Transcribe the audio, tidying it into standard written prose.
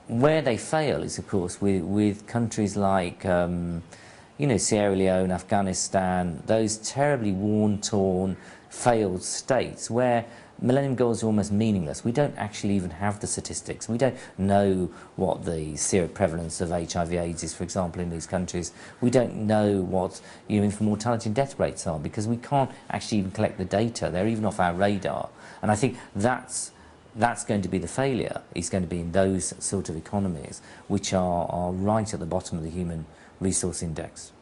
where they fail is, of course, with countries like, Sierra Leone, Afghanistan, those terribly worn-torn, failed states where Millennium Goals are almost meaningless. We don't actually even have the statistics. We don't know what the seroprevalence of HIV/AIDS is, for example, in these countries. We don't know what infant mortality and death rates are because we can't actually even collect the data. They're even off our radar. And I think that's going to be the failure. It's going to be in those sort of economies which are right at the bottom of the Human Resource Index.